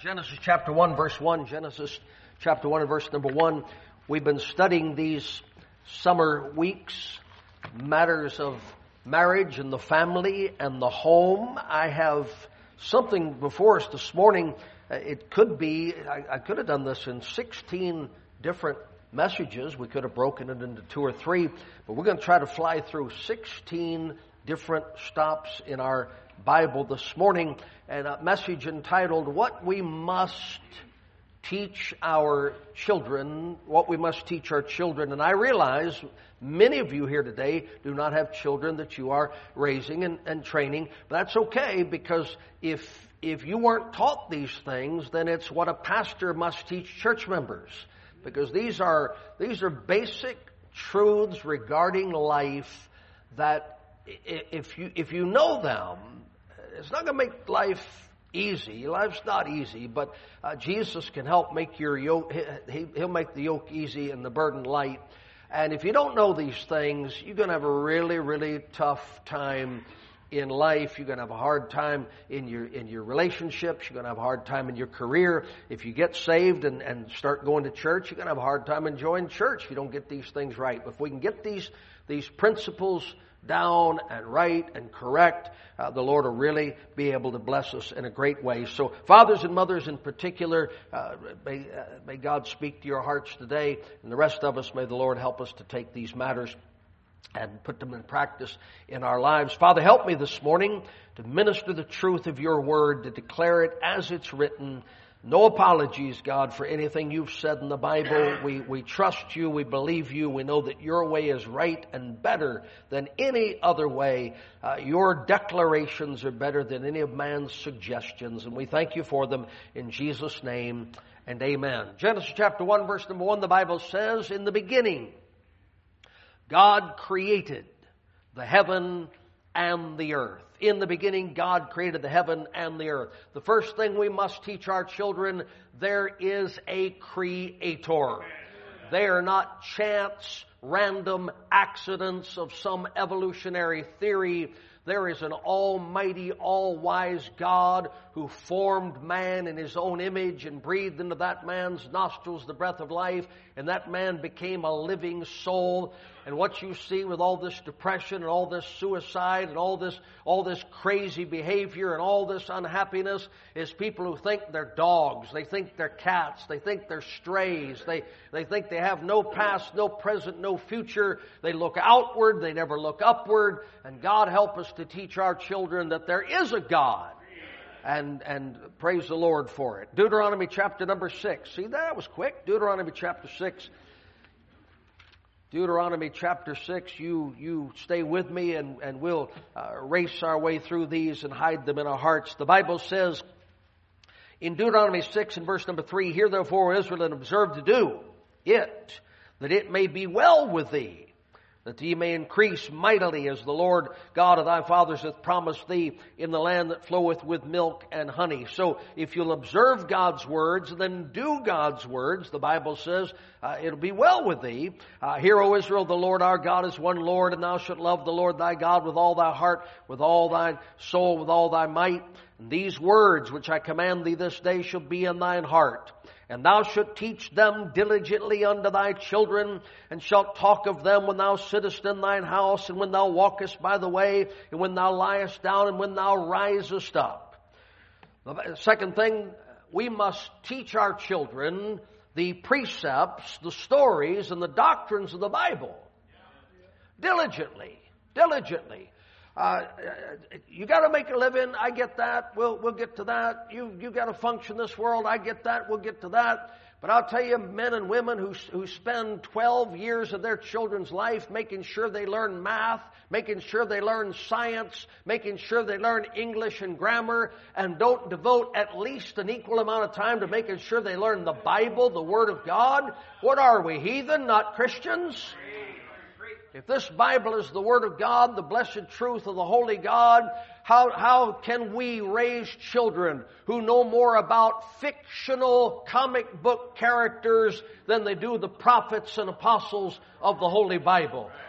Genesis chapter 1, verse 1. Genesis chapter 1 and verse number 1. We've been studying these summer weeks, matters of marriage and the family and the home. I have something before us this morning. It could be, I could have done this in 16 different messages. We could have broken it into 2 or 3, but we're going to try to fly through 16 different stops in our Bible this morning, and a message entitled, What We Must Teach Our Children, What We Must Teach Our Children. And I realize many of you here today do not have children that you are raising and training, but that's okay, because if you weren't taught these things, then it's what a pastor must teach church members, because these are basic truths regarding life that if you know them, it's not going to make life easy. Life's not easy, but Jesus can help make your yoke. He'll make the yoke easy and the burden light. And if you don't know these things, you're going to have a really, really tough time in life. You're going to have a hard time in your relationships. You're going to have a hard time in your career. If you get saved and start going to church, you're going to have a hard time enjoying church if you don't get these things right. But if we can get these principles down and right and correct, the Lord will really be able to bless us in a great way. So fathers and mothers in particular, may God speak to your hearts today, and the rest of us, may the Lord help us to take these matters and put them in practice in our lives. Father, help me this morning to minister the truth of your word, to declare it as it's written. No apologies, God, for anything you've said in the Bible. We trust you. We believe you. We know that your way is right and better than any other way. Your declarations are better than any of man's suggestions, and we thank you for them in Jesus' name, and amen. Genesis chapter 1, verse number 1, the Bible says, In the beginning, God created the heaven and the earth. In the beginning, God created the heaven and the earth. The first thing we must teach our children, there is a creator. They are not chance, random accidents of some evolutionary theory. There is an almighty, all-wise God who formed man in his own image and breathed into that man's nostrils the breath of life, and that man became a living soul. And what you see with all this depression and all this suicide and all this crazy behavior and all this unhappiness is people who think they're dogs, they think they're cats, they think they're strays, they think they have no past, no present, no future. They look outward, they never look upward. And God help us to teach our children that there is a God. And praise the Lord for it. Deuteronomy chapter number 6. See, that was quick. Deuteronomy chapter 6. Deuteronomy chapter 6, you stay with me, and we'll race our way through these and hide them in our hearts. The Bible says in Deuteronomy 6 and verse number 3, Hear therefore, Israel, and observe to do it, that it may be well with thee, that ye may increase mightily, as the Lord God of thy fathers hath promised thee, in the land that floweth with milk and honey. So if you'll observe God's words and then do God's words, the Bible says, it'll be well with thee. Hear, O Israel, the Lord our God is one Lord, and thou shalt love the Lord thy God with all thy heart, with all thy soul, with all thy might. And these words which I command thee this day shall be in thine heart. And thou shalt teach them diligently unto thy children, and shalt talk of them when thou sittest in thine house, and when thou walkest by the way, and when thou liest down, and when thou risest up. The second thing, we must teach our children the precepts, the stories, and the doctrines of the Bible. Diligently. You got to make a living. I get that. We'll get to that. You got to function this world. I get that. We'll get to that. But I'll tell you, men and women who spend 12 years of their children's life making sure they learn math, making sure they learn science, making sure they learn English and grammar, and don't devote at least an equal amount of time to making sure they learn the Bible, the Word of God. What are we, heathen, not Christians? If this Bible is the Word of God, the blessed truth of the Holy God, how can we raise children who know more about fictional comic book characters than they do the prophets and apostles of the Holy Bible?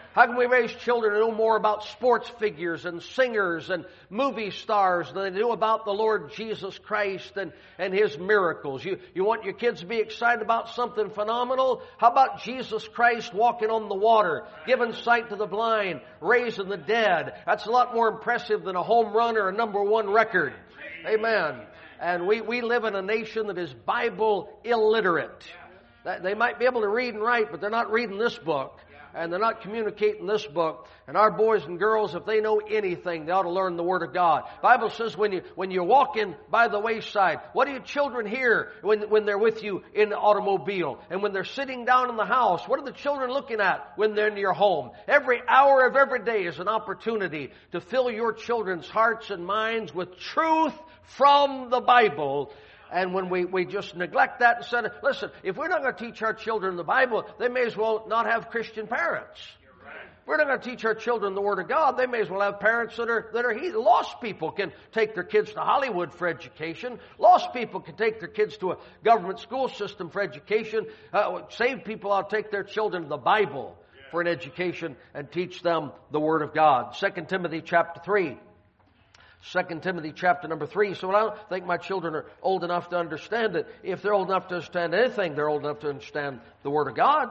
How can we raise children to know more about sports figures and singers and movie stars than they do about the Lord Jesus Christ and His miracles? You want your kids to be excited about something phenomenal? How about Jesus Christ walking on the water, giving sight to the blind, raising the dead? That's a lot more impressive than a home run or a number one record. Amen. And we live in a nation that is Bible illiterate. They might be able to read and write, but they're not reading this book. And they're not communicating this book. And our boys and girls, if they know anything, they ought to learn the Word of God. The Bible says when you're walking by the wayside, what do your children hear when they're with you in the automobile? And when they're sitting down in the house, what are the children looking at when they're in your home? Every hour of every day is an opportunity to fill your children's hearts and minds with truth from the Bible. And when we just neglect that and said, listen, if we're not going to teach our children the Bible, they may as well not have Christian parents. If we're not going to teach our children the Word of God, they may as well have parents that are heathen. Lost people can take their kids to Hollywood for education. Lost people can take their kids to a government school system for education. Saved people ought to take their children to the Bible for an education and teach them the Word of God. 2 Timothy chapter 3. 2 Timothy chapter number 3. So I don't think my children are old enough to understand it. If they're old enough to understand anything, they're old enough to understand the Word of God.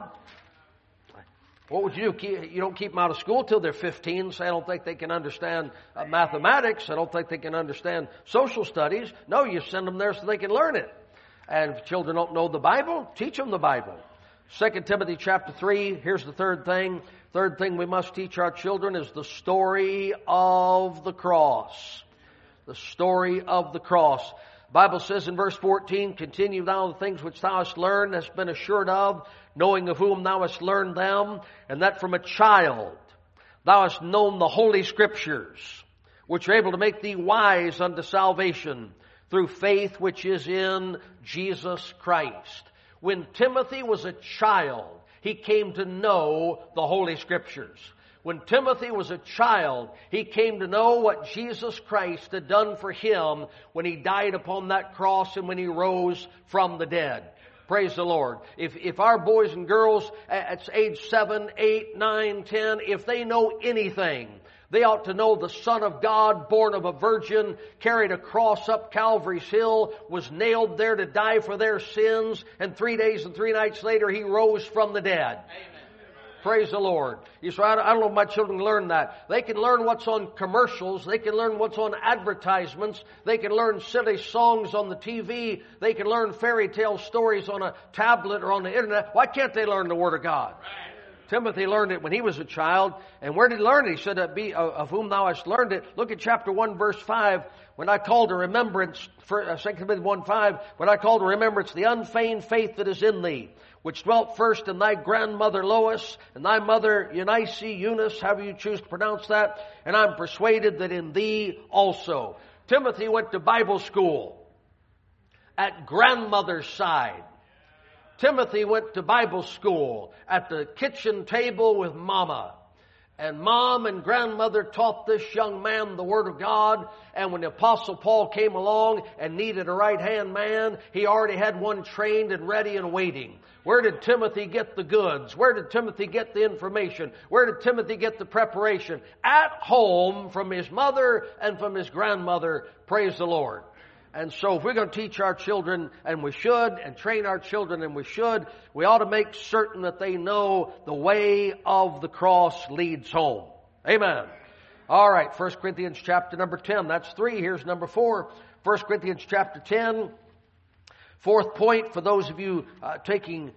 What would you do? You don't keep them out of school till they're 15, so I don't think they can understand mathematics. I don't think they can understand social studies. No, you send them there so they can learn it. And if children don't know the Bible, teach them the Bible. 2 Timothy chapter 3, here's the third thing. Third thing we must teach our children is the story of the cross. The story of the cross. The Bible says in verse 14, continue thou the things which thou hast learned, hast been assured of, knowing of whom thou hast learned them, and that from a child thou hast known the holy Scriptures, which are able to make thee wise unto salvation, through faith which is in Jesus Christ. When Timothy was a child, he came to know the Holy Scriptures. When Timothy was a child, he came to know what Jesus Christ had done for him when he died upon that cross and when he rose from the dead. Praise the Lord. If our boys and girls at age 7, 8, 9, 10, if they know anything, they ought to know the Son of God, born of a virgin, carried a cross up Calvary's hill, was nailed there to die for their sins, and 3 days and 3 nights later he rose from the dead. Amen. Praise the Lord. You say, I don't know if my children learn that. They can learn what's on commercials. They can learn what's on advertisements. They can learn silly songs on the TV. They can learn fairy tale stories on a tablet or on the internet. Why can't they learn the Word of God? Right. Timothy learned it when he was a child. And where did he learn it? He said, of whom thou hast learned it. Look at chapter 1, verse 5. When I call to remembrance, 2 Timothy 1:5, when I call to remembrance the unfeigned faith that is in thee, which dwelt first in thy grandmother Lois, and thy mother Eunice, however you choose to pronounce that, and I'm persuaded that in thee also. Timothy went to Bible school at grandmother's side. Timothy went to Bible school at the kitchen table with Mama. And Mom and grandmother taught this young man the Word of God. And when the Apostle Paul came along and needed a right-hand man, he already had one trained and ready and waiting. Where did Timothy get the goods? Where did Timothy get the information? Where did Timothy get the preparation? At home from his mother and from his grandmother. Praise the Lord. And so if we're going to teach our children, and we should, and train our children, and we should, we ought to make certain that they know the way of the cross leads home. Amen. All right, 1 Corinthians chapter number 10. That's 3. Here's number 4. 1 Corinthians chapter 10. Fourth point for those of you taking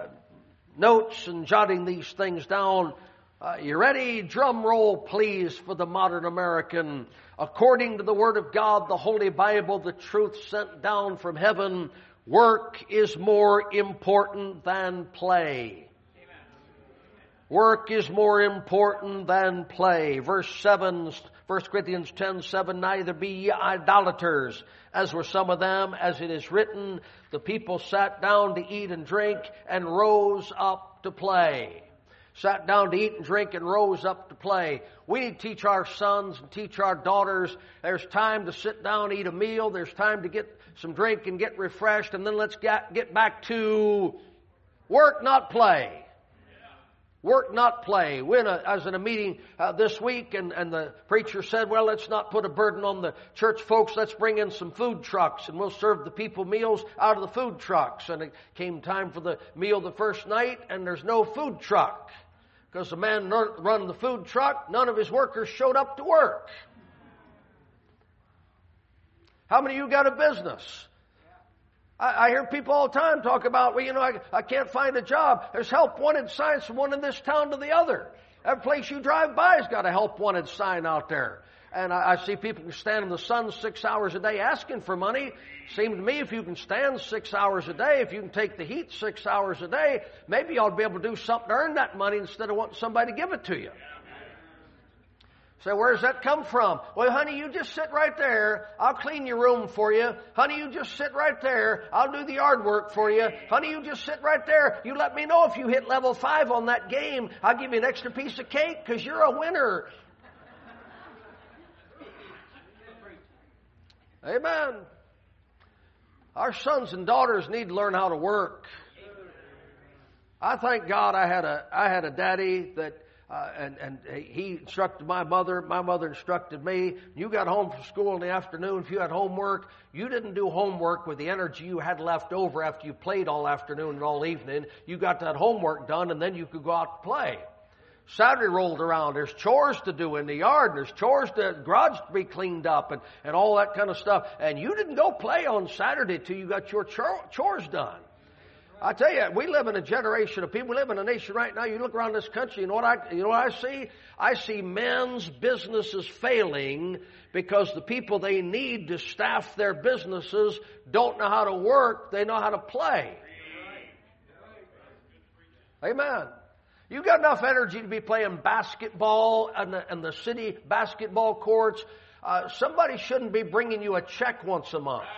notes and jotting these things down. You ready? Drum roll, please, for the modern American. According to the Word of God, the Holy Bible, the truth sent down from heaven, work is more important than play. Amen. Work is more important than play. Verse 7, 1 Corinthians 10:7, neither be ye idolaters, as were some of them, as it is written, the people sat down to eat and drink and rose up to play. Sat down to eat and drink and rose up to play. We need to teach our sons and teach our daughters there's time to sit down and eat a meal. There's time to get some drink and get refreshed. And then let's get back to work, not play. Work, not play. I was in a meeting this week, and the preacher said, well, let's not put a burden on the church folks. Let's bring in some food trucks, and we'll serve the people meals out of the food trucks. And it came time for the meal the first night, and there's no food truck. Because the man run the food truck, none of his workers showed up to work. How many of you got a business? I hear people all the time talk about, well, I can't find a job. There's help wanted signs from one in this town to the other. Every place you drive by has got a help wanted sign out there. And I see people can stand in the sun 6 hours a day asking for money. Seems to me if you can stand 6 hours a day, if you can take the heat 6 hours a day, maybe you ought to be able to do something to earn that money instead of wanting somebody to give it to you. Say, where does that come from? Well, honey, you just sit right there. I'll clean your room for you. Honey, you just sit right there. I'll do the yard work for you. Honey, you just sit right there. You let me know if you hit level 5 on that game. I'll give you an extra piece of cake because you're a winner. Amen. Our sons and daughters need to learn how to work. I thank God I had a daddy that and he instructed my mother instructed me. You got home from school in the afternoon. If you had homework, you didn't do homework with the energy you had left over after you played all afternoon and all evening. You got that homework done, and then you could go out to play. Saturday rolled around. There's chores to do in the yard. There's chores garage to be cleaned up and all that kind of stuff. And you didn't go play on Saturday till you got your chores done. I tell you, we live in a generation of people. We live in a nation right now. You look around this country, you know what I see? I see men's businesses failing because the people they need to staff their businesses don't know how to work. They know how to play. Amen. You got enough energy to be playing basketball in the city basketball courts. Somebody shouldn't be bringing you a check once a month.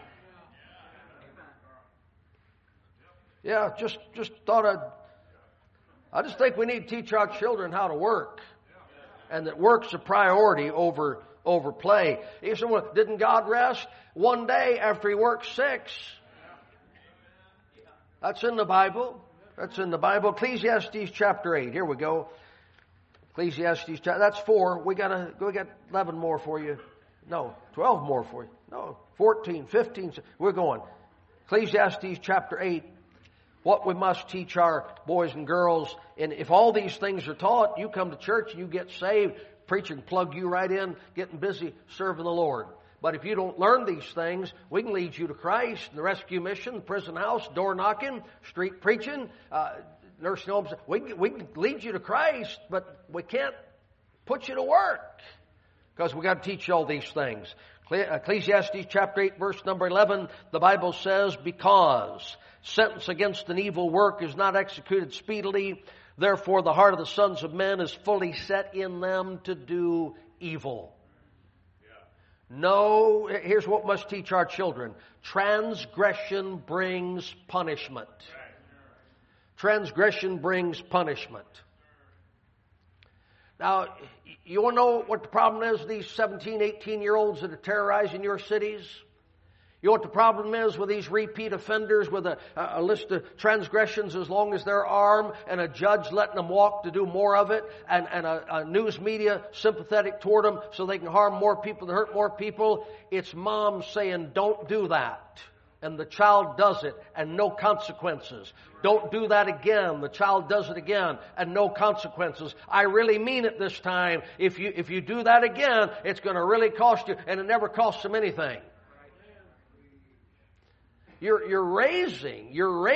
Yeah, just thought I just think we need to teach our children how to work, and that work's a priority over play. He said, well, didn't God rest one day after He worked 6? That's in the Bible. That's in the Bible. Ecclesiastes chapter 8. Here we go. Ecclesiastes chapter. That's 4. We got 11 more for you. No, 12 more for you. No, 14, 15. We're going. Ecclesiastes chapter 8. What we must teach our boys and girls. And if all these things are taught, you come to church and you get saved. Preacher can plug you right in, getting busy serving the Lord. But if you don't learn these things, we can lead you to Christ, the rescue mission, the prison house, door knocking, street preaching, nursing homes. We can lead you to Christ, but we can't put you to work because we got to teach you all these things. Ecclesiastes chapter 8, verse number 11, the Bible says, because sentence against an evil work is not executed speedily, therefore the heart of the sons of men is fully set in them to do evil. No, here's what we must teach our children. Transgression brings punishment. Transgression brings punishment. Now, you want to know what the problem is, these 17, 18-year-olds that are terrorizing your cities? You know what the problem is with these repeat offenders with a list of transgressions as long as their arm, and a judge letting them walk to do more of it, and a news media sympathetic toward them so they can harm more people and hurt more people? It's mom saying, don't do that. And the child does it, and no consequences. Don't do that again. The child does it again, and no consequences. I really mean it this time. If you do that again, it's going to really cost you, and it never costs them anything. You're raising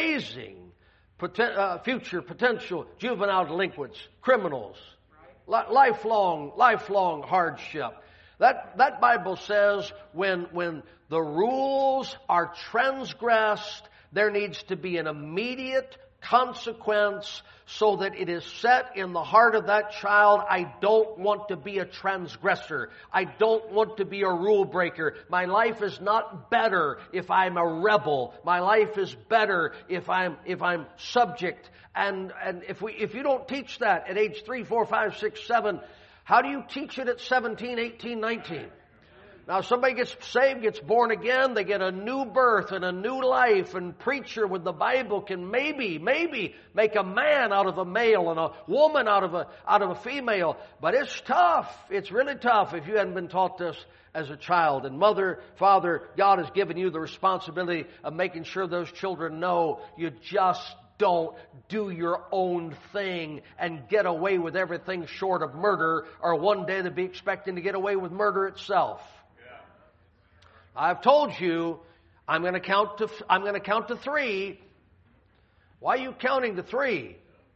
future potential juvenile delinquents, criminals, lifelong hardship. That Bible says when the rules are transgressed, there needs to be an immediate consequence so that it is set in the heart of that child. I don't want to be a transgressor. I don't want to be a rule breaker. My life is not better if I'm a rebel. My life is better if I'm subject. And if you don't teach that at age 3, 4, 5, 6, 7, how do you teach it at 17, 18, 19? Now, somebody gets saved, gets born again, they get a new birth and a new life, and preacher with the Bible can maybe make a man out of a male and a woman out of a female. But it's tough. It's really tough if you hadn't been taught this as a child. And mother, father, God has given you the responsibility of making sure those children know you just don't do your own thing and get away with everything short of murder, or one day they'll be expecting to get away with murder itself. I've told you, I'm going to count to 3. Why are you counting to 3?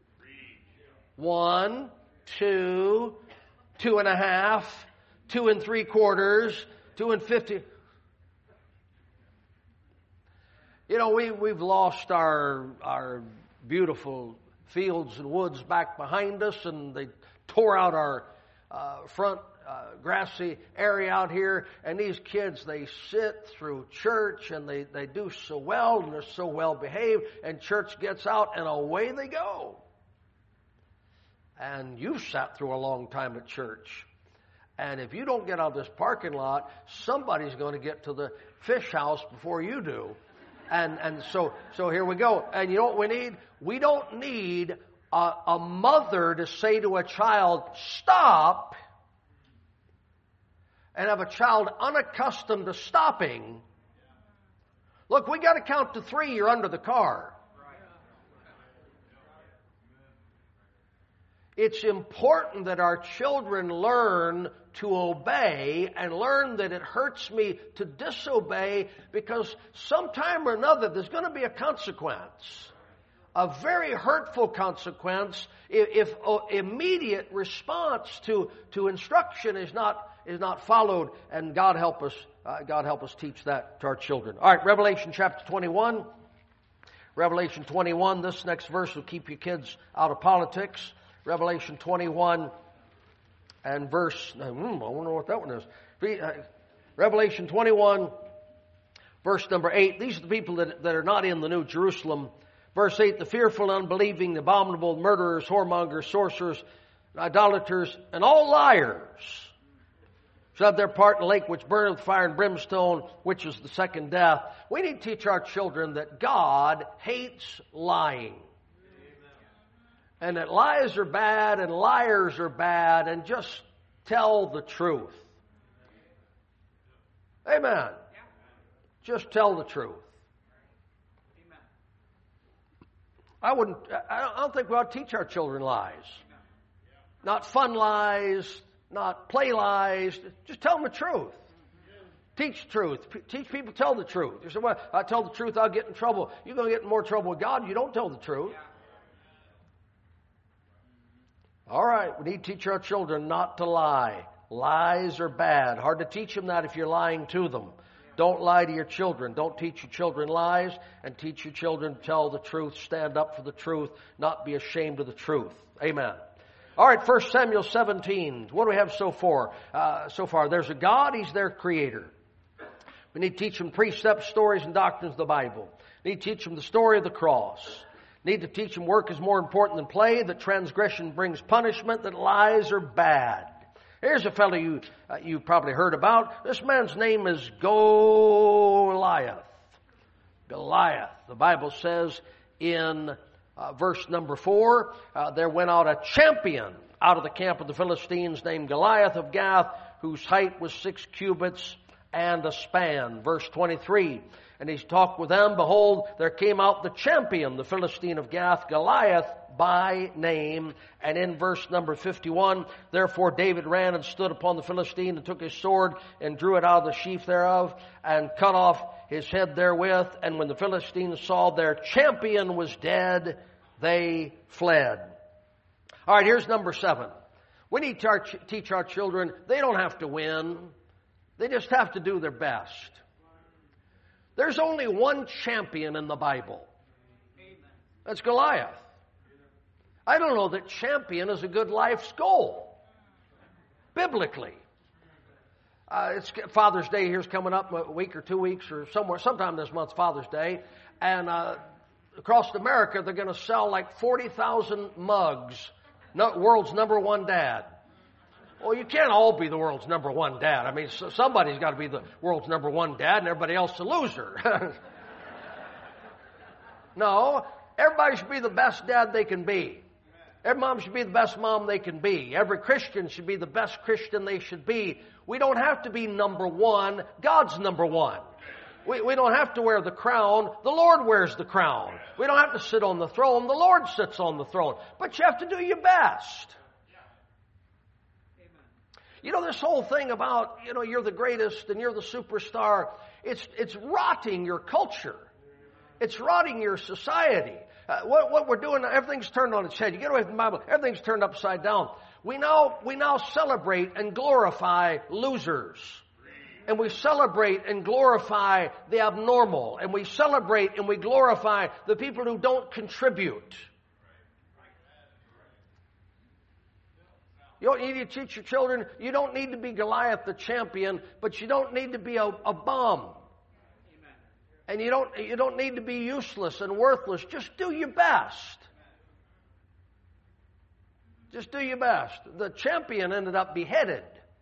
1, 2, 2.5, 2 3/4, 2 50. You know, we've lost our beautiful fields and woods back behind us, and they tore out our front grassy area out here, and these kids, they sit through church, and they do so well, and they're so well behaved, and church gets out, and away they go. And you've sat through a long time at church. And if you don't get out of this parking lot, somebody's going to get to the fish house before you do. And so here we go. And you know what we need? We don't need a mother to say to a child, stop, and have a child unaccustomed to stopping. Look, we got to count to 3, you're under the car. It's important that our children learn to obey and learn that it hurts me to disobey, because sometime or another there's going to be a consequence. A very hurtful consequence if immediate response to instruction is not followed, and God help us teach that to our children. All right, Revelation chapter 21. Revelation 21, this next verse will keep you kids out of politics. Revelation 21 and verse, I wonder what that one is. Revelation 21, verse number 8. These are the people that are not in the New Jerusalem. Verse 8, the fearful, unbelieving, the abominable, murderers, whoremongers, sorcerers, idolaters, and all liars shall have their part in the lake which burneth with fire and brimstone, which is the second death. We need to teach our children that God hates lying. And that lies are bad and liars are bad, and just tell the truth. Amen. Just tell the truth. I don't think we ought to teach our children lies. Not fun lies, not play lies. Just tell them the truth. Teach truth. Teach people tell the truth. You say, well, I tell the truth, I'll get in trouble. You're going to get in more trouble with God if you don't tell the truth. All right, we need to teach our children not to lie. Lies are bad. Hard to teach them that if you're lying to them. Don't lie to your children. Don't teach your children lies, and teach your children to tell the truth, stand up for the truth, not be ashamed of the truth. Amen. All right, 1 Samuel 17. What do we have so far? There's a God. He's their creator. We need to teach them precepts, stories, and doctrines of the Bible. We need to teach them the story of the cross. Need to teach them work is more important than play, that transgression brings punishment, that lies are bad. Here's a fellow you probably heard about. This man's name is Goliath. Goliath. The Bible says in verse number 4, there went out a champion out of the camp of the Philistines named Goliath of Gath, whose height was 6 cubits and a span. Verse 23. And he talked with them. Behold, there came out the champion, the Philistine of Gath, Goliath by name. And in verse number 51, therefore David ran and stood upon the Philistine and took his sword and drew it out of the sheath thereof and cut off his head therewith. And when the Philistines saw their champion was dead, they fled. All right, here's number 7. We need to teach our children they don't have to win. They just have to do their best. There's only one champion in the Bible. That's Goliath. I don't know that champion is a good life's goal, biblically. It's Father's Day here's coming up a week or 2 weeks or sometime this month, Father's Day. And across America, they're going to sell like 40,000 mugs. World's number one dad. Well, you can't all be the world's number one dad. I mean, somebody's got to be the world's number one dad and everybody else a loser. No, everybody should be the best dad they can be. Every mom should be the best mom they can be. Every Christian should be the best Christian they should be. We don't have to be number one. God's number one. We don't have to wear the crown. The Lord wears the crown. We don't have to sit on the throne. The Lord sits on the throne. But you have to do your best. You know, this whole thing about, you're the greatest and you're the superstar, it's rotting your culture. It's rotting your society. What we're doing, everything's turned on its head. You get away from the Bible, everything's turned upside down. We now celebrate and glorify losers. And we celebrate and glorify the abnormal. And we celebrate and we glorify the people who don't contribute. You don't need to teach your children, you don't need to be Goliath the champion, but you don't need to be a bum. And you don't need to be useless and worthless. Just do your best. Just do your best. The champion ended up beheaded.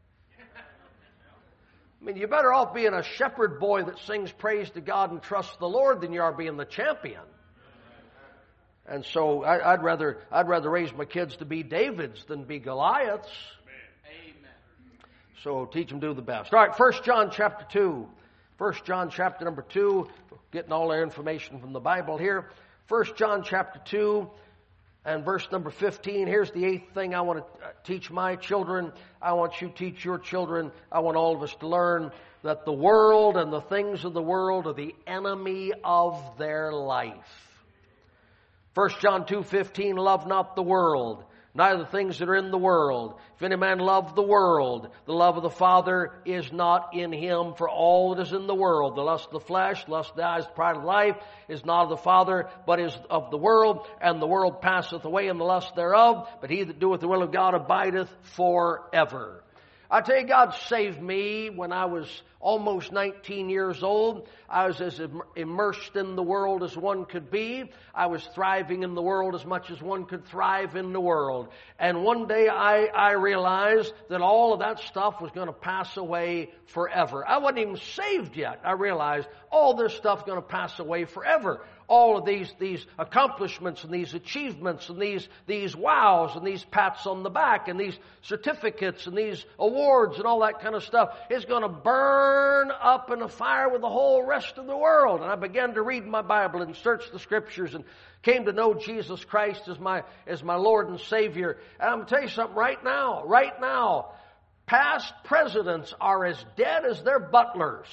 I mean, you're better off being a shepherd boy that sings praise to God and trusts the Lord than you are being the champion. And so I'd rather raise my kids to be Davids than be Goliaths. Amen. So teach them to do the best. All right, 1 John chapter 2. 1 John chapter number 2, getting all our information from the Bible here. 1 John chapter 2 and verse number 15. Here's the eighth thing I want to teach my children. I want you to teach your children. I want all of us to learn that the world and the things of the world are the enemy of their life. 1 John 2:15, love not the world, neither the things that are in the world. If any man love the world, the love of the Father is not in him. For all that is in the world, the lust of the flesh, lust of the eyes, the pride of life, is not of the Father, but is of the world. And the world passeth away, and the lust thereof. But he that doeth the will of God abideth forever. I tell you, God saved me when I was almost 19 years old. I was as immersed in the world as one could be. I was thriving in the world as much as one could thrive in the world. And one day I realized that all of that stuff was going to pass away forever. I wasn't even saved yet. I realized all this stuff is going to pass away forever. All of these accomplishments and these achievements and these wows and these pats on the back and these certificates and these awards and all that kind of stuff is going to burn up in a fire with the whole rest of the world. And I began to read my Bible and search the Scriptures and came to know Jesus Christ as my Lord and Savior. And I'm going to tell you something right now, past presidents are as dead as their butlers.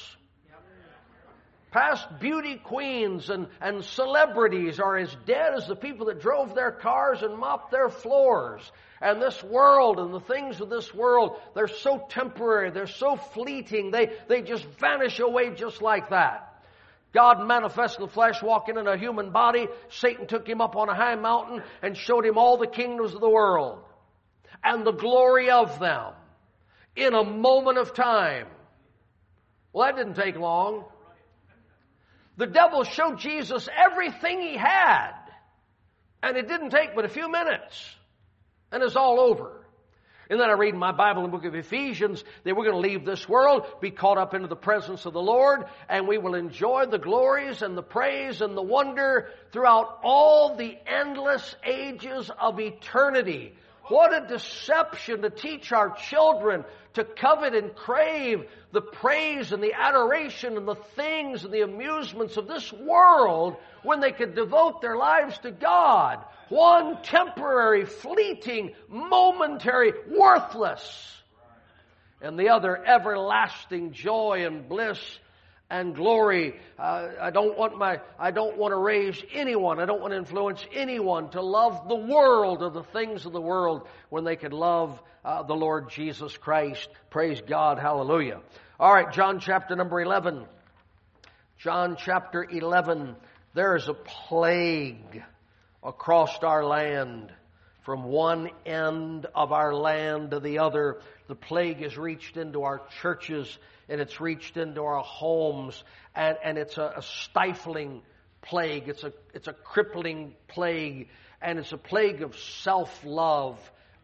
Past beauty queens and celebrities are as dead as the people that drove their cars and mopped their floors. And this world and the things of this world, they're so temporary, they're so fleeting, they just vanish away just like that. God manifested in the flesh, walking in a human body. Satan took him up on a high mountain and showed him all the kingdoms of the world and the glory of them in a moment of time. Well, that didn't take long. The devil showed Jesus everything he had, and it didn't take but a few minutes, and it's all over. And then I read in my Bible in the book of Ephesians that we're going to leave this world, be caught up into the presence of the Lord, and we will enjoy the glories and the praise and the wonder throughout all the endless ages of eternity. What a deception to teach our children to covet and crave the praise and the adoration and the things and the amusements of this world when they could devote their lives to God. One temporary, fleeting, momentary, worthless, and the other everlasting joy and bliss and glory. I don't want to raise anyone. I don't want to influence anyone to love the world or the things of the world when they could love the Lord Jesus Christ. Praise God. Hallelujah. All right, John chapter number 11. John chapter 11. There is a plague across our land. From one end of our land to the other, the plague has reached into our churches and it's reached into our homes, and it's a stifling plague. It's a crippling plague, and it's a plague of self-love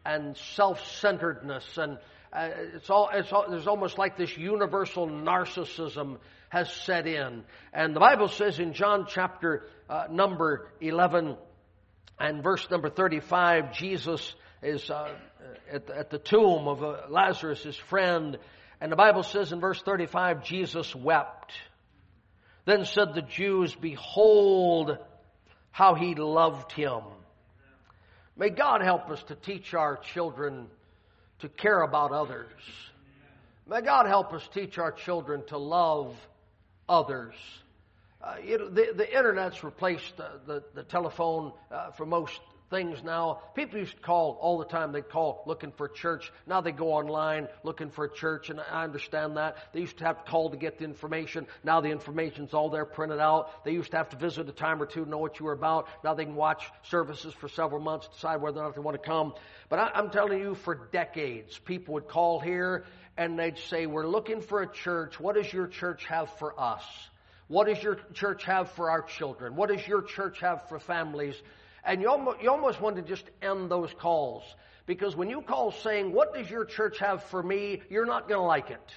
and self-centeredness, and there's almost like this universal narcissism has set in. And the Bible says in John chapter number 11 and verse number 35, Jesus is at the tomb of Lazarus, his friend, and the Bible says in verse 35, Jesus wept. Then said the Jews, behold how he loved him. May God help us to teach our children to care about others. May God help us teach our children to love others. The Internet's replaced the telephone for most things now. People used to call all the time. They'd call looking for a church. Now they go online looking for a church, and I understand that. They used to have to call to get the information. Now the information's all there printed out. They used to have to visit a time or two to know what you were about. Now they can watch services for several months, decide whether or not they want to come. But I'm telling you, for decades, people would call here and they'd say, we're looking for a church. What does your church have for us? What does your church have for our children? What does your church have for families? And you almost want to just end those calls. Because when you call saying, what does your church have for me? You're not going to like it.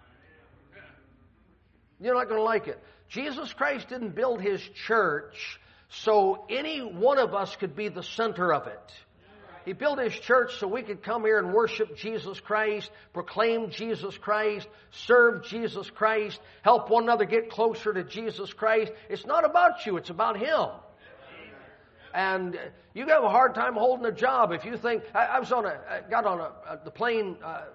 You're not going to like it. Jesus Christ didn't build His church so any one of us could be the center of it. He built His church so we could come here and worship Jesus Christ, proclaim Jesus Christ, serve Jesus Christ, help one another get closer to Jesus Christ. It's not about you, it's about Him. And you have a hard time holding a job if you think, I got on the plane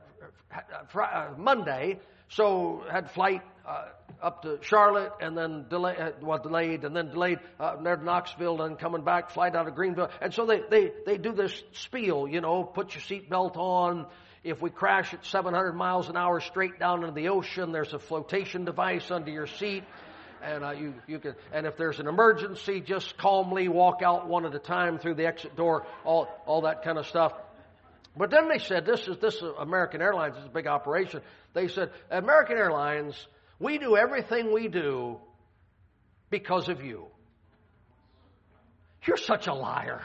Monday, so had flight up to Charlotte and then delayed there to Knoxville and coming back, flight out of Greenville. And so they do this spiel, put your seatbelt on. If we crash at 700 miles an hour straight down into the ocean, there's a flotation device under your seat. And you can, and if there's an emergency, just calmly walk out one at a time through the exit door, all that kind of stuff. But then they said, this is American Airlines, it's a big operation. They said, American Airlines, we do everything we do because of you. You're such a liar.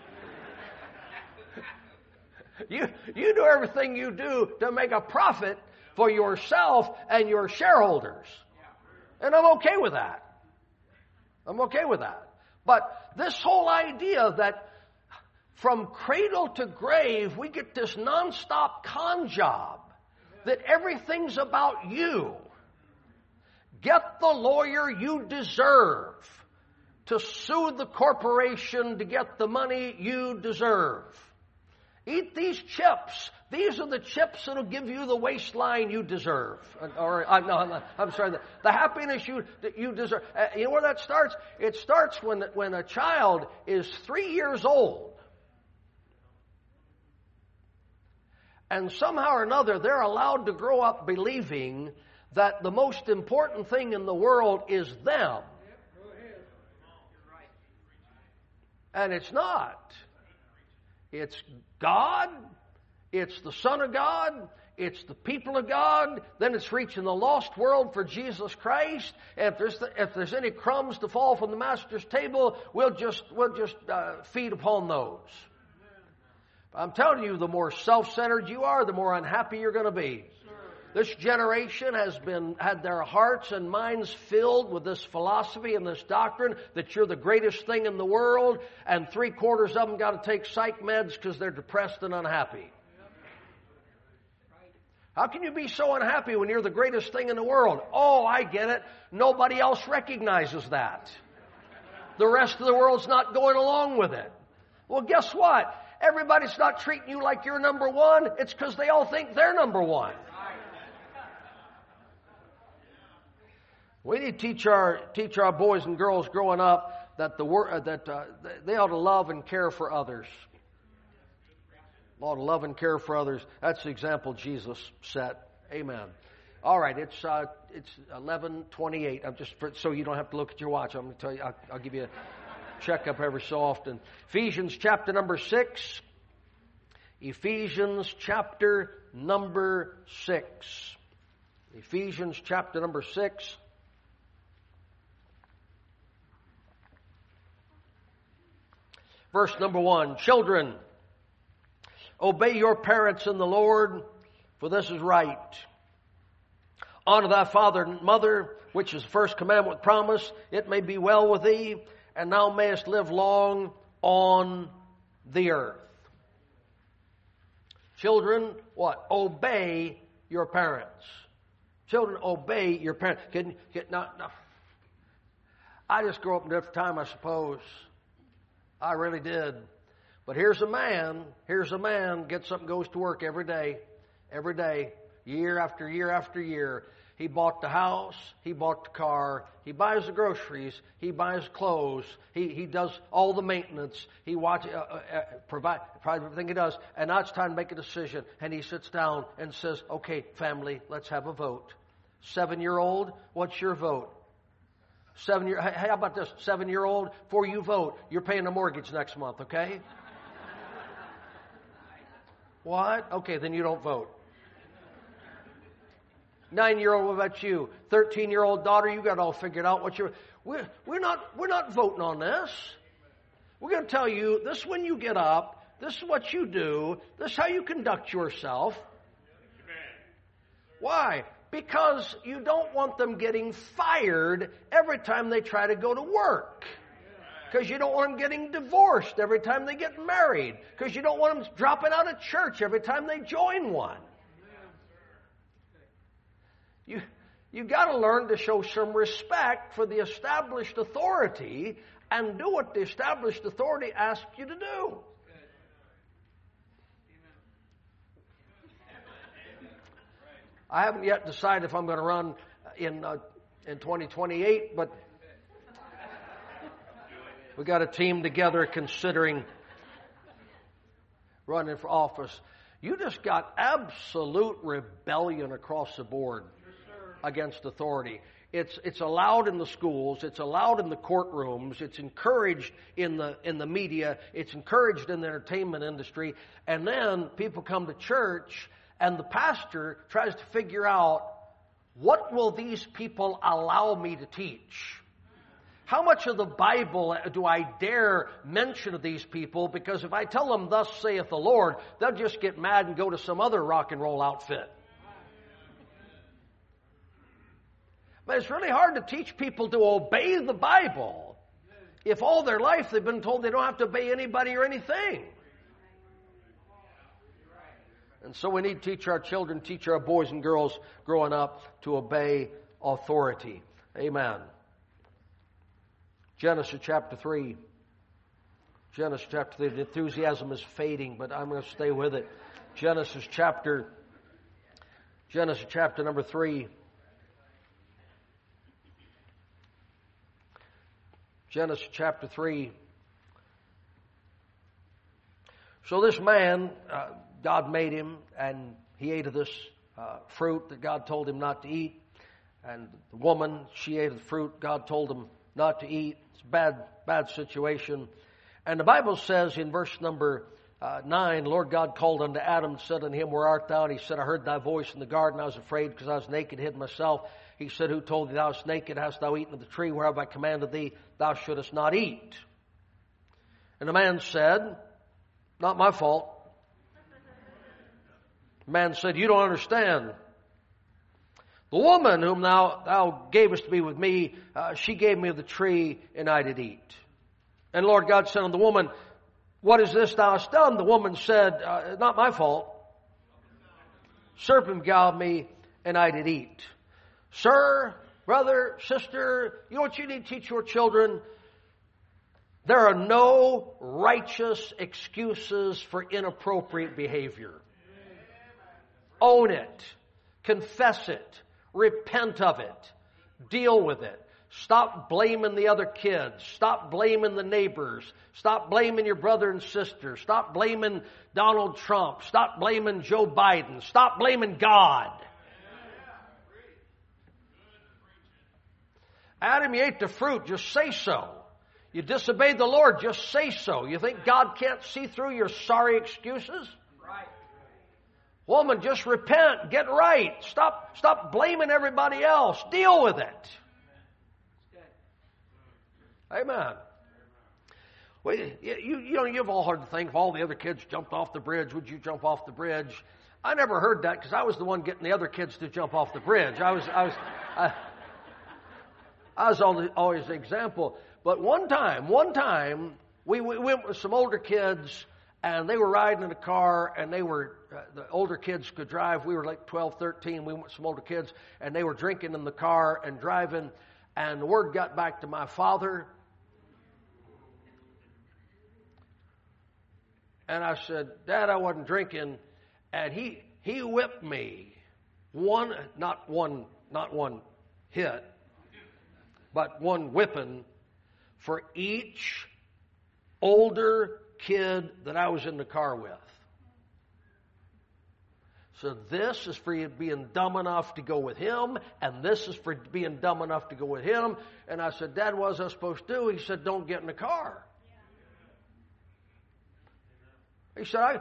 You do everything you do to make a profit for yourself and your shareholders. And I'm okay with that. I'm okay with that. But this whole idea that from cradle to grave, we get this nonstop con job, that everything's about you. Get the lawyer you deserve to sue the corporation to get the money you deserve. Eat these chips. These are the chips that'll give you the waistline you deserve. I'm sorry. The happiness you deserve. You know where that starts? It starts when a child is 3 years old. And somehow or another, they're allowed to grow up believing that the most important thing in the world is them. And it's not. It's God. It's the Son of God. It's the people of God. Then it's reaching the lost world for Jesus Christ. If there's any crumbs to fall from the Master's table, we'll just feed upon those. I'm telling you, the more self-centered you are, the more unhappy you're going to be. This generation has had their hearts and minds filled with this philosophy and this doctrine that you're the greatest thing in the world, and 3/4 of them got to take psych meds because they're depressed and unhappy. How can you be so unhappy when you're the greatest thing in the world? Oh, I get it. Nobody else recognizes that. The rest of the world's not going along with it. Well, guess what? Everybody's not treating you like you're number one. It's because they all think they're number one. We need to teach our boys and girls growing up that they ought to love and care for others. Ought to love and care for others. That's the example Jesus set. Amen. All right, it's 11:28. I'm just so you don't have to look at your watch. I'm going to tell you. I'll give you a checkup every so often. Ephesians chapter number 6. Ephesians chapter number 6. Ephesians chapter number 6. Verse number 1. Children, Obey your parents in the Lord, for this is right. Honor thy father and mother, which is the first commandment with promise. It may be well with thee, and thou mayest live long on the earth. Children, what? Obey your parents. Children, obey your parents. No. I just grew up in a different time, I suppose. I really did. But here's a man, gets up and goes to work every day, year after year after year. He bought the house, he bought the car, he buys the groceries, he buys clothes, he does all the maintenance, he provides everything he does, and now it's time to make a decision. And he sits down and says, okay, family, let's have a vote. 7-year-old, what's your vote? Hey, how about this? 7-year-old, before you vote, you're paying the mortgage next month, okay? What? Okay, then you don't vote. 9-year-old, what about you? 13-year-old daughter, you got it all figured out. We're not voting on this. We're going to tell you, this is when you get up, this is what you do, this is how you conduct yourself. Why? Because you don't want them getting fired every time they try to go to work. Because you don't want them getting divorced every time they get married. Because you don't want them dropping out of church every time they join one. You got to learn to show some respect for the established authority and do what the established authority asks you to do. I haven't yet decided if I'm going to run in 2028, but we got a team together considering running for office. You just got absolute rebellion across the board against authority. It's allowed in the schools. It's allowed in the courtrooms. It's encouraged in the media. It's encouraged in the entertainment industry. And then people come to church, and the pastor tries to figure out, what will these people allow me to teach? How much of the Bible do I dare mention to these people? Because if I tell them, thus saith the Lord, they'll just get mad and go to some other rock and roll outfit. But it's really hard to teach people to obey the Bible if all their life they've been told they don't have to obey anybody or anything. And so we need to teach our children, teach our boys and girls growing up to obey authority. Amen. Genesis chapter 3. Genesis chapter 3. The enthusiasm is fading, but I'm going to stay with it. Genesis chapter number 3. Genesis chapter 3. So this man, God made him, and he ate of this fruit that God told him not to eat. And the woman, she ate of the fruit God told him not to eat. It's a bad situation. And the Bible says in verse number 9, Lord God called unto Adam and said unto him, where art thou? And he said, I heard thy voice in the garden. I was afraid because I was naked, hid myself. He said, who told thee thou wast naked? Hast thou eaten of the tree whereof I commanded thee, thou shouldest not eat? And the man said, not my fault. The man said, you don't understand. The woman whom thou gavest to be with me, she gave me of the tree, and I did eat. And Lord God said unto the woman, what is this thou hast done? The woman said, not my fault. Serpent beguiled me, and I did eat. Sir, brother, sister, you know what you need to teach your children? There are no righteous excuses for inappropriate behavior. Own it. Confess it. Repent of it. Deal with it. Stop blaming the other kids. Stop blaming the neighbors. Stop blaming your brother and sister. Stop blaming Donald Trump. Stop blaming Joe Biden. Stop blaming God. Adam, you ate the fruit, just say so. You disobeyed the Lord, just say so. You think God can't see through your sorry excuses? Right. Woman, just repent, get right. Stop blaming everybody else. Deal with it. Amen. Well, you've all heard the thing, if all the other kids jumped off the bridge, would you jump off the bridge? I never heard that because I was the one getting the other kids to jump off the bridge. I was always the example. But one time, we went with some older kids, and they were riding in a car, and the older kids could drive. We were like 12, 13. We went with some older kids, and they were drinking in the car and driving, and the word got back to my father. And I said, Dad, I wasn't drinking. And he whipped me. Not one hit, but one whipping for each older kid that I was in the car with. So this is for you being dumb enough to go with him, and this is for being dumb enough to go with him. And I said, Dad, what was I supposed to do? He said, don't get in the car. He said,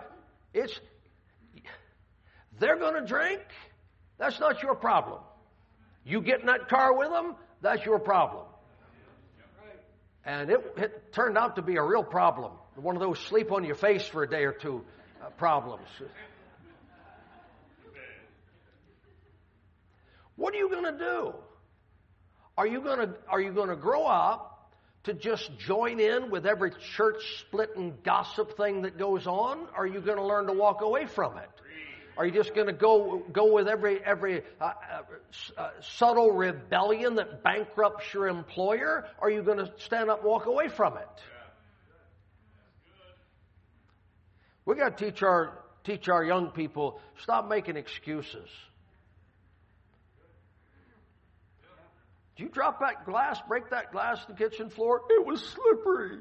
they're going to drink. That's not your problem. You get in that car with them, that's your problem. And it turned out to be a real problem. One of those sleep on your face for a day or two problems. What are you going to do? Are you going to grow up to just join in with every church-splitting gossip thing that goes on? Or are you going to learn to walk away from it? Are you just going to go with every subtle rebellion that bankrupts your employer? Or are you going to stand up and walk away from it? We got to teach our young people, stop making excuses. Did you drop that glass, break that glass to the kitchen floor? It was slippery.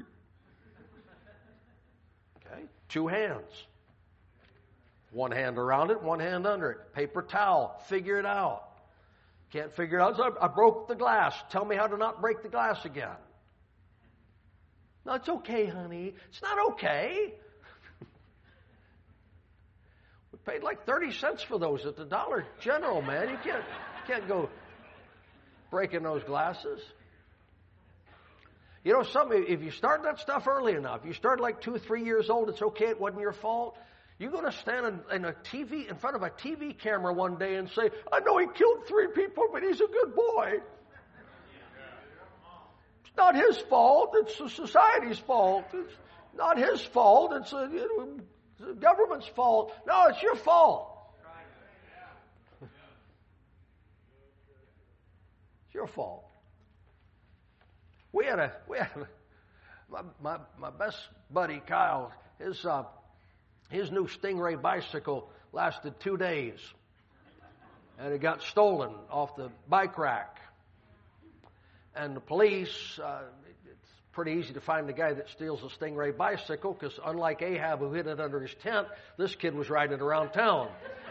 Okay, 2 hands. 1 hand around it, 1 hand under it. Paper towel, figure it out. Can't figure it out, so I broke the glass. Tell me how to not break the glass again. No, it's okay, honey. It's not okay. We paid like 30 cents for those at the Dollar General, man. You can't go breaking those glasses. You know, if you start that stuff early enough, you start like 2 or 3 years old, it's okay, it wasn't your fault. You're going to stand in front of a TV camera one day and say, I know he killed 3 people, but he's a good boy. It's not his fault. It's the society's fault. It's not his fault. It's the government's fault. No, it's your fault. It's your fault. We had my best buddy Kyle. His new Stingray bicycle lasted 2 days, and it got stolen off the bike rack. And the police, it's pretty easy to find the guy that steals a Stingray bicycle, because unlike Ahab, who hid it under his tent, this kid was riding it around town.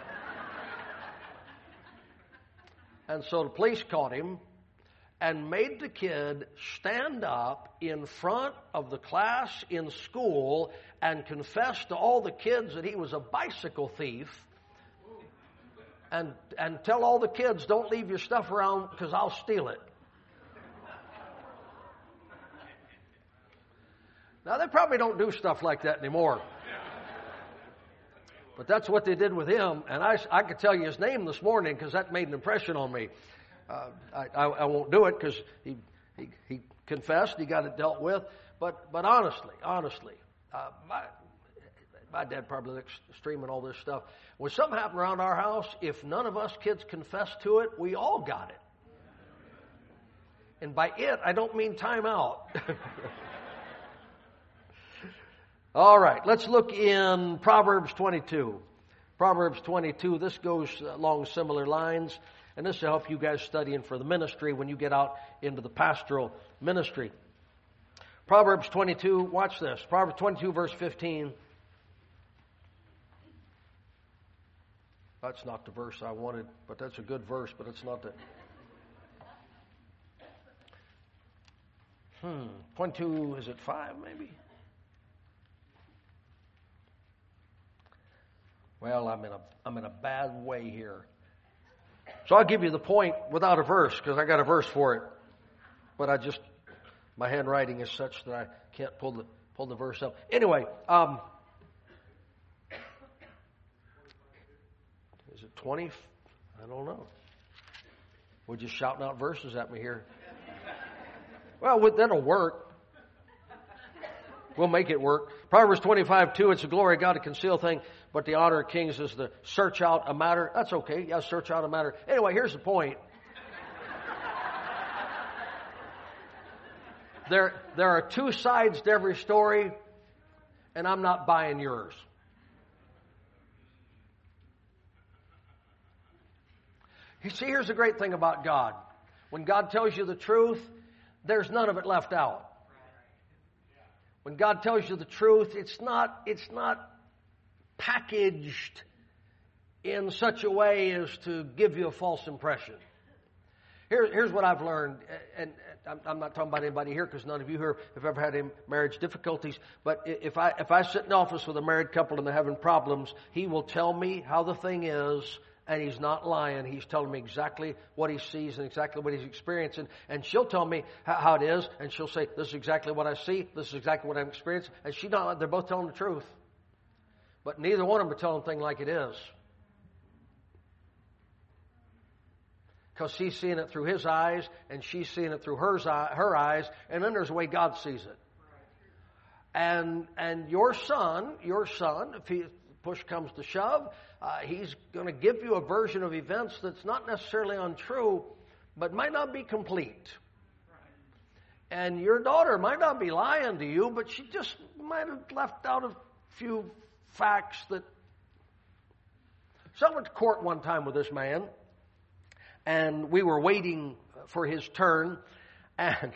And so the police caught him and made the kid stand up in front of the class in school and confess to all the kids that he was a bicycle thief, and tell all the kids, don't leave your stuff around because I'll steal it. Now, they probably don't do stuff like that anymore. But that's what they did with him, and I could tell you his name this morning because that made an impression on me. I won't do it because he confessed, he got it dealt with. But honestly, my dad probably looks streaming all this stuff. When something happened around our house, if none of us kids confessed to it, we all got it. And by it, I don't mean time out. All right, let's look in Proverbs 22. Proverbs 22, this goes along similar lines. And this will help you guys studying for the ministry when you get out into the pastoral ministry. Proverbs 22, watch this. Proverbs 22, verse 15. That's not the verse I wanted, but that's a good verse, but it's not the... 22, is it 5 maybe? Well, I'm in a bad way here. So I'll give you the point without a verse, because I got a verse for it. But my handwriting is such that I can't pull pull the verse up. Anyway, is it 20? I don't know. We're just shouting out verses at me here. Well, that'll work. We'll make it work. Proverbs 25:2, it's the glory of God to conceal things, but the honor of kings is to search out a matter. That's okay. Yeah, search out a matter. Anyway, here's the point. There are two sides to every story, and I'm not buying yours. You see, here's the great thing about God. When God tells you the truth, there's none of it left out. When God tells you the truth, it's not packaged in such a way as to give you a false impression. Here's what I've learned, and I'm not talking about anybody here because none of you here have ever had any marriage difficulties, but if I sit in the office with a married couple and they're having problems, he will tell me how the thing is, and he's not lying. He's telling me exactly what he sees and exactly what he's experiencing. And she'll tell me how it is, and she'll say, this is exactly what I see, this is exactly what I'm experiencing. And they're both telling the truth. But neither one of them are telling the thing like it is. Because he's seeing it through his eyes, and she's seeing it through her eyes, and then there's a way God sees it. And your son, if push comes to shove, he's going to give you a version of events that's not necessarily untrue, but might not be complete. And your daughter might not be lying to you, but she just might have left out a few facts that... So I went to court one time with this man, and we were waiting for his turn, and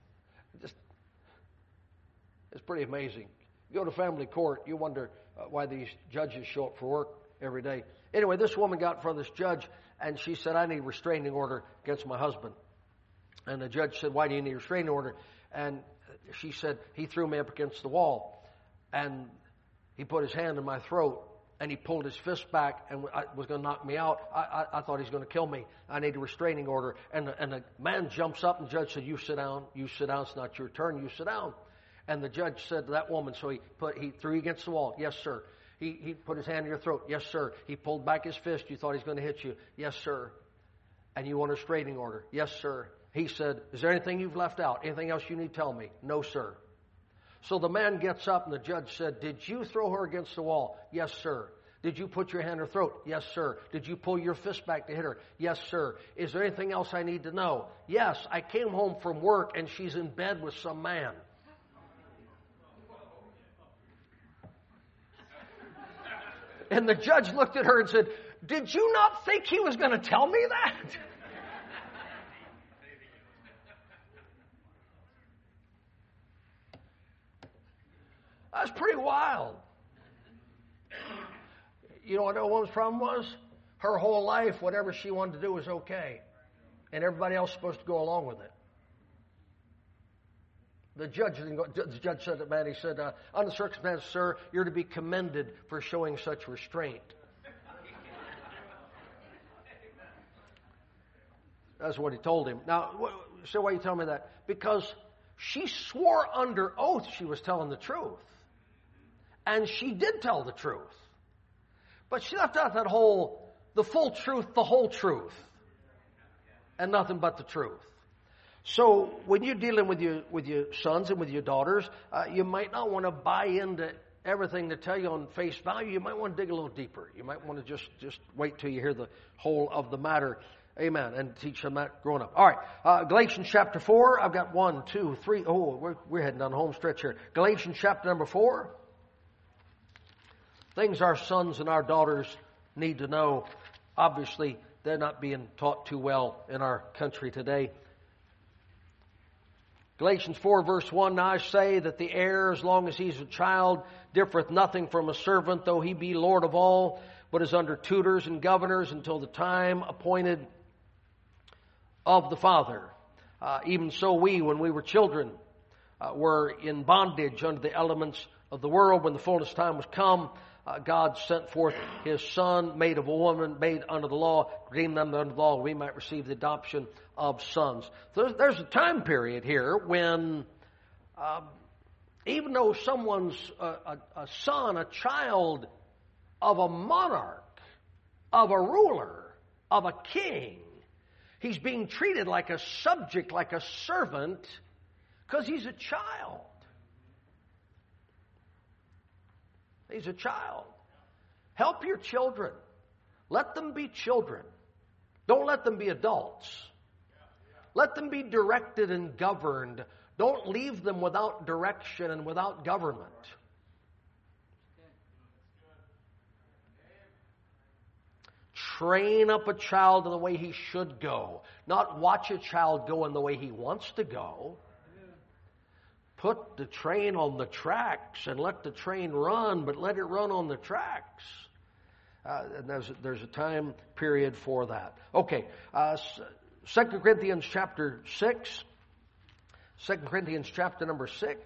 it's pretty amazing. You go to family court, you wonder why these judges show up for work every day. Anyway, this woman got in front of this judge, and she said, I need a restraining order against my husband. And the judge said, why do you need a restraining order? And she said, he threw me up against the wall, and he put his hand in my throat, and he pulled his fist back and was going to knock me out. I thought he was going to kill me. I need a restraining order. And the man jumps up, and the judge said, you sit down. You sit down. It's not your turn. You sit down. And the judge said to that woman, so he threw you against the wall. Yes, sir. He put his hand in your throat. Yes, sir. He pulled back his fist. You thought he was going to hit you. Yes, sir. And you want a restraining order. Yes, sir. He said, is there anything you've left out? Anything else you need to tell me? No, sir. So the man gets up, and the judge said, did you throw her against the wall? Yes, sir. Did you put your hand in her throat? Yes, sir. Did you pull your fist back to hit her? Yes, sir. Is there anything else I need to know? Yes, I came home from work, and she's in bed with some man. And the judge looked at her and said, did you not think he was going to tell me that? That's pretty wild. You know what that woman's problem was? Her whole life, whatever she wanted to do was okay. And everybody else was supposed to go along with it. The judge said to the man, he said, under the circumstances, sir, you're to be commended for showing such restraint. That's what he told him. Now, so why are you telling me that? Because she swore under oath she was telling the truth. And she did tell the truth. But she left out the full truth, the whole truth. And nothing but the truth. So when you're dealing with your sons and with your daughters, you might not want to buy into everything they tell you on face value. You might want to dig a little deeper. You might want to just wait till you hear the whole of the matter. Amen. And teach them that growing up. All right. Galatians chapter 4. I've got 1, 2, 3. Oh, we're heading down the home stretch here. Galatians chapter number 4. Things our sons and our daughters need to know. Obviously, they're not being taught too well in our country today. Galatians 4 verse 1, now I say that the heir, as long as he's a child, differeth nothing from a servant, though he be Lord of all, but is under tutors and governors until the time appointed of the Father. Even so we, when we were children, were in bondage under the elements of the world. When the fullness of time was come, God sent forth His Son, made of a woman, made under the law, redeemed them under the law, we might receive the adoption of sons. So there's a time period here when Even though someone's a son, a child of a monarch, of a ruler, of a king, he's being treated like a subject, like a servant, because he's a child. He's a child. Help your children. Let them be children. Don't let them be adults. Let them be directed and governed. Don't leave them without direction and without government. Train up a child in the way he should go. Not watch a child go in the way he wants to go. Put the train on the tracks and let the train run, but let it run on the tracks. And there's a time period for that. Okay, 2 Corinthians chapter 6. 2 Corinthians chapter number 6.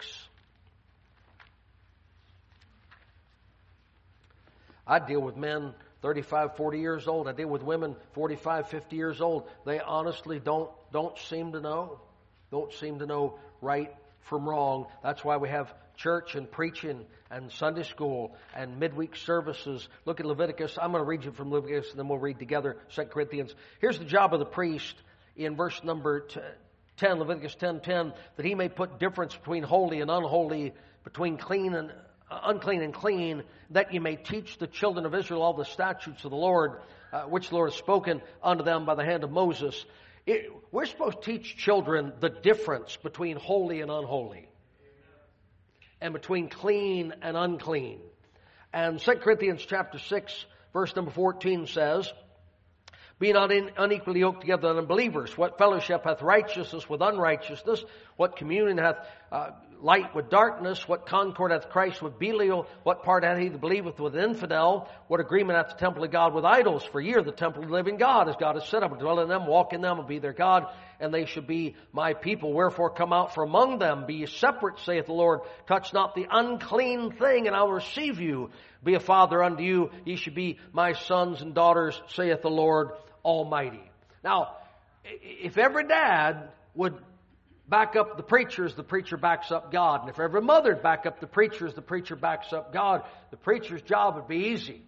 I deal with men 35, 40 years old. I deal with women 45, 50 years old. They honestly don't seem to know. Don't seem to know right from wrong. That's why we have church and preaching and Sunday school and midweek services. Look at Leviticus. I'm going to read you from Leviticus and then we'll read together 2 Corinthians. Here's the job of the priest in verse number 10, Leviticus 10:10, that he may put difference between holy and unholy, between clean and unclean and clean, that you may teach the children of Israel all the statutes of the Lord, which the Lord has spoken unto them by the hand of Moses. We're supposed to teach children the difference between holy and unholy, and between clean and unclean. And 2 Corinthians chapter 6, verse number 14 says, be not unequally yoked together with unbelievers. What fellowship hath righteousness with unrighteousness? What communion hath light with darkness? What concord hath Christ with Belial? What part hath he that believeth with infidel? What agreement hath the temple of God with idols? For ye are the temple of the living God, as God has set up, and dwell in them, walk in them, and be their God, and they shall be my people. Wherefore come out from among them, be ye separate, saith the Lord. Touch not the unclean thing, and I will receive you. Be a father unto you, ye shall be my sons and daughters, saith the Lord Almighty. Now, if every dad would back up the preacher backs up God. And if every mother would back up the preacher backs up God. The preacher's job would be easy.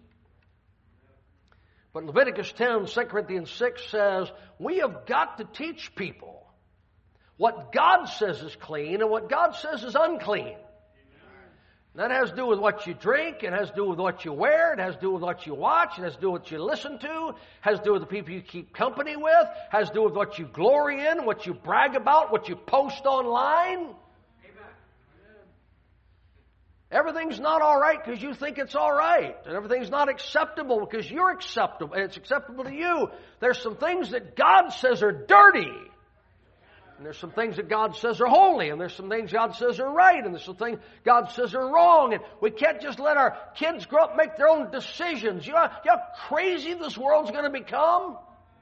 But Leviticus 10, 2 Corinthians 6 says, we have got to teach people what God says is clean and what God says is unclean. And that has to do with what you drink, it has to do with what you wear, it has to do with what you watch, it has to do with what you listen to, it has to do with the people you keep company with, it has to do with what you glory in, what you brag about, what you post online. Amen. Everything's not all right because you think it's all right. And everything's not acceptable because you're acceptable. It's acceptable to you. There's some things that God says are dirty. And there's some things that God says are holy, and there's some things God says are right, and there's some things God says are wrong. And we can't just let our kids grow up and make their own decisions. You know how crazy this world's going to become?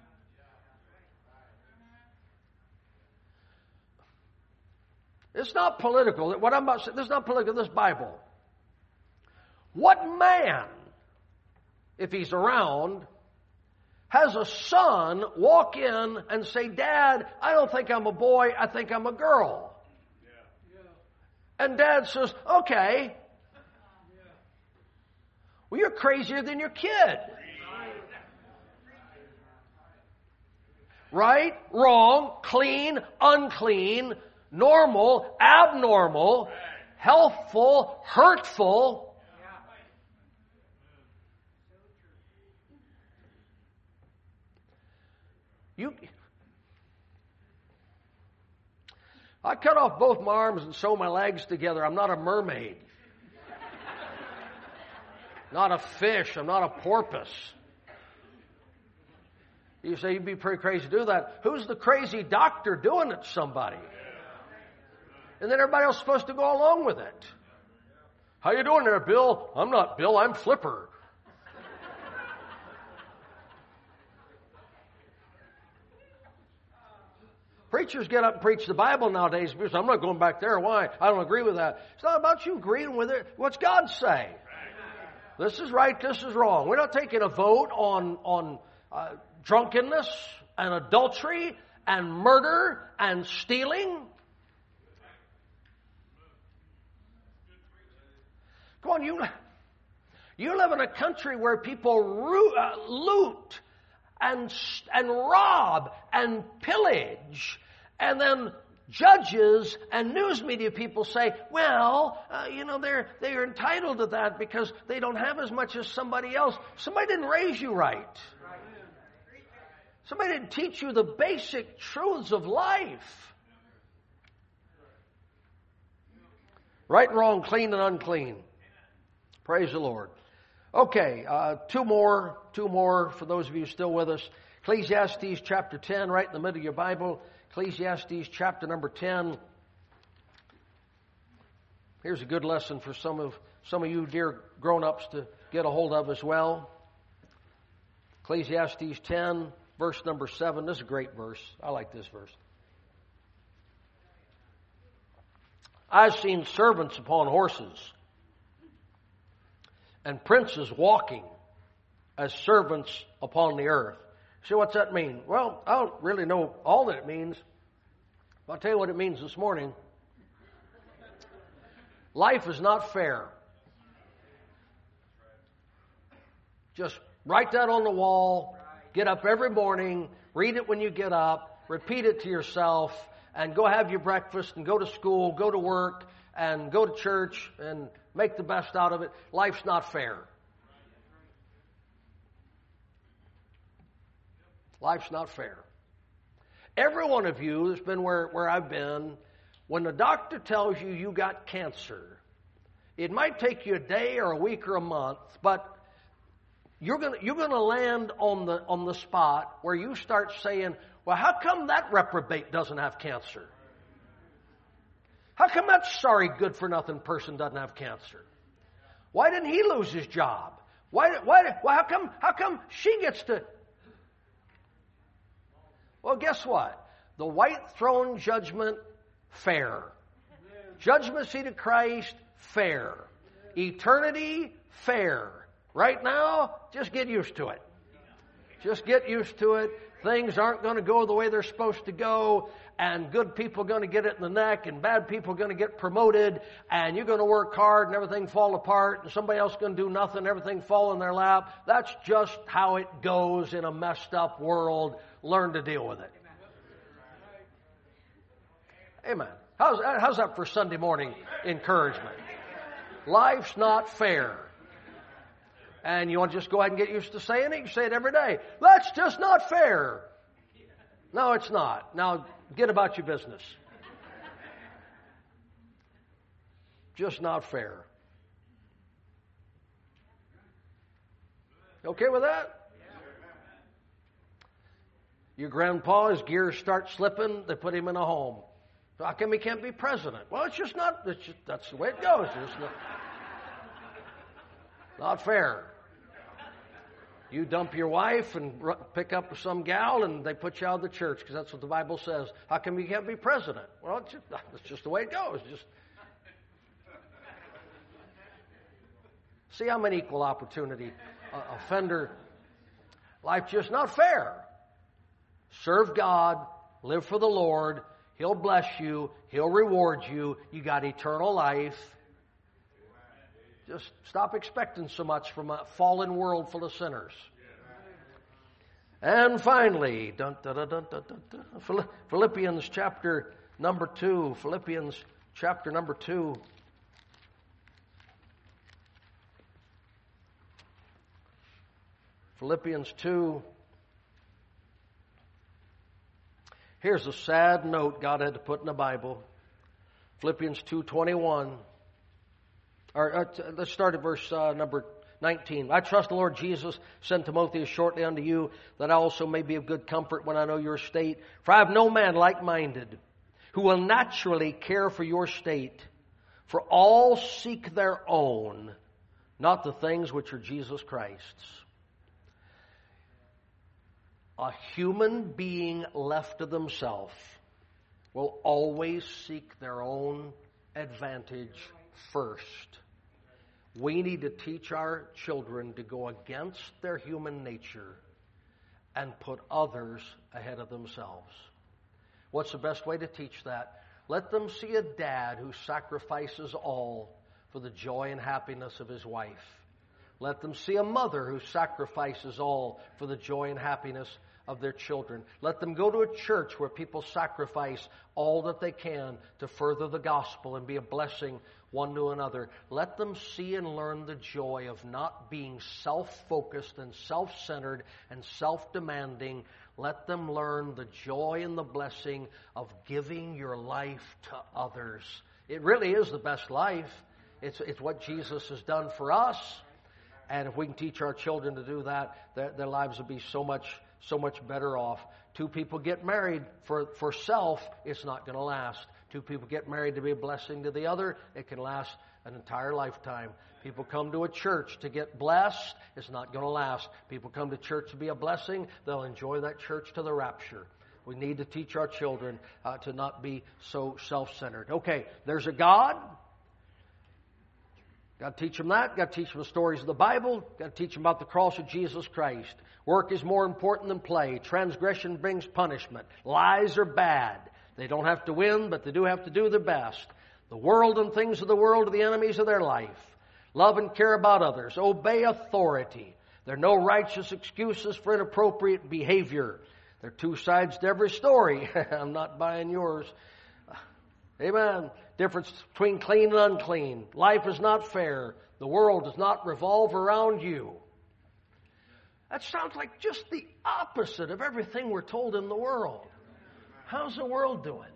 It's not political. What I'm about to say, this is not political, this is Bible. What man, if he's around, has a son walk in and say, Dad, I don't think I'm a boy, I think I'm a girl. Yeah. And Dad says, okay. Yeah. Well, you're crazier than your kid. Right, wrong, clean, unclean, normal, abnormal, healthful, hurtful. I cut off both my arms and sew my legs together. I'm not a mermaid. Not a fish. I'm not a porpoise. You say you'd be pretty crazy to do that. Who's the crazy doctor doing it to somebody? And then everybody else is supposed to go along with it. How you doing there, Bill? I'm not Bill, I'm Flipper. Preachers get up and preach the Bible nowadays. People say, I'm not going back there. Why? I don't agree with that. It's not about you agreeing with it. What's God say? This is right, this is wrong. We're not taking a vote on drunkenness and adultery and murder and stealing. Come on, you live in a country where people loot and rob and pillage, and then judges and news media people say, well, they're entitled to that because they don't have as much as somebody else. Somebody didn't raise you right. Somebody didn't teach you the basic truths of life. Right and wrong, clean and unclean. Praise the Lord. Okay, two more for those of you still with us. Ecclesiastes chapter 10, right in the middle of your Bible. Ecclesiastes chapter number 10. Here's a good lesson for some of you dear grown-ups to get a hold of as well. Ecclesiastes 10, verse number 7. This is a great verse. I like this verse. I've seen servants upon horses and princes walking as servants upon the earth. See, what's that mean? Well, I don't really know all that it means. I'll tell you what it means this morning. Life is not fair. Just write that on the wall, get up every morning, read it when you get up, repeat it to yourself, and go have your breakfast and go to school, go to work, and go to church and make the best out of it. Life's not fair. Life's not fair. Every one of you that's been where I've been, when the doctor tells you you got cancer, it might take you a day or a week or a month, but you're gonna land on the spot where you start saying, well, how come that reprobate doesn't have cancer? How come that sorry good-for-nothing person doesn't have cancer? Why didn't he lose his job? How come she gets to... Well, guess what? The white throne judgment, fair. Judgment seat of Christ, fair. Eternity, fair. Right now, just get used to it. Just get used to it. Things aren't going to go the way they're supposed to go, and good people are going to get it in the neck, and bad people are going to get promoted, and you're going to work hard and everything fall apart, and somebody else is going to do nothing, everything fall in their lap. That's just how it goes in a messed up world. Learn to deal with it. Amen. How's that for Sunday morning encouragement? Life's not fair. And you want to just go ahead and get used to saying it? You say it every day. That's just not fair. No, it's not. Now, get about your business. Just not fair. Okay with that? Your grandpa, his gears start slipping, they put him in a home. How come he can't be president? Well, it's just not, that's the way it goes. It's not fair. You dump your wife and pick up some gal and they put you out of the church because that's what the Bible says. How come you can't be president? Well, it's just the way it goes. See, I'm an equal opportunity offender. Life's just not fair. Serve God, live for the Lord, He'll bless you, He'll reward you, you got eternal life. Just stop expecting so much from a fallen world full of sinners. And finally, Philippians chapter number 2. Philippians chapter number 2. Philippians 2. Here's a sad note God had to put in the Bible. Philippians 2:21. Let's start at verse number 19. I trust the Lord Jesus sent Timotheus shortly unto you, that I also may be of good comfort when I know your state. For I have no man like-minded, who will naturally care for your state. For all seek their own, not the things which are Jesus Christ's. A human being left to themselves will always seek their own advantage first. We need to teach our children to go against their human nature and put others ahead of themselves. What's the best way to teach that? Let them see a dad who sacrifices all for the joy and happiness of his wife. Let them see a mother who sacrifices all for the joy and happiness of their children. Let them go to a church where people sacrifice all that they can to further the gospel and be a blessing one to another. Let them see and learn the joy of not being self-focused and self-centered and self-demanding. Let them learn the joy and the blessing of giving your life to others. It really is the best life. It's what Jesus has done for us. And if we can teach our children to do that, their lives will be so much better off. Two people get married for self, it's not going to last. Two people get married to be a blessing to the other, it can last an entire lifetime. People come to a church to get blessed, it's not going to last. People come to church to be a blessing, they'll enjoy that church to the rapture. We need to teach our children to not be so self-centered. Okay, there's a God. Got to teach them that. Got to teach them the stories of the Bible. Got to teach them about the cross of Jesus Christ. Work is more important than play. Transgression brings punishment. Lies are bad. They don't have to win, but they do have to do their best. The world and things of the world are the enemies of their life. Love and care about others. Obey authority. There are no righteous excuses for inappropriate behavior. There are two sides to every story. I'm not buying yours. Amen. Difference between clean and unclean. Life is not fair. The world does not revolve around you. That sounds like just the opposite of everything we're told in the world. How's the world doing?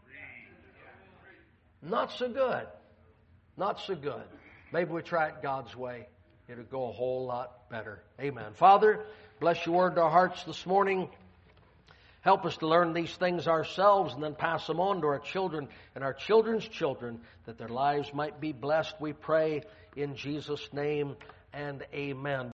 Not so good. Not so good. Maybe we try it God's way. It'll go a whole lot better. Amen. Father, bless your word to our hearts this morning. Help us to learn these things ourselves and then pass them on to our children and our children's children, that their lives might be blessed, we pray in Jesus' name, and amen.